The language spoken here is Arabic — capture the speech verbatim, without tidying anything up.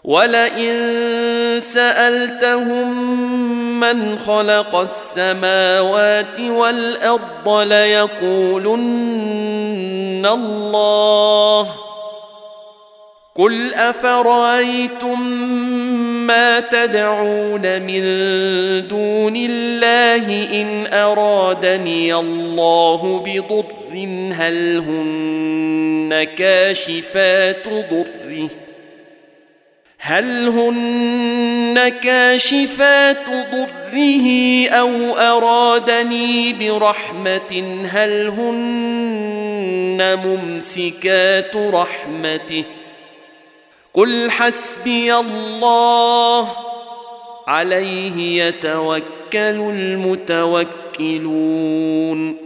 ولئن سألتهم من خلق السماوات والأرض ليقولن الله قل أفرأيتم ما تدعون من دون الله إن أرادني الله بضر هل هن كاشفات ضره هل هن كاشفات ضره أو أرادني برحمة هل هن ممسكات رحمته قل حسبي الله عليه يتوكل المتوكلون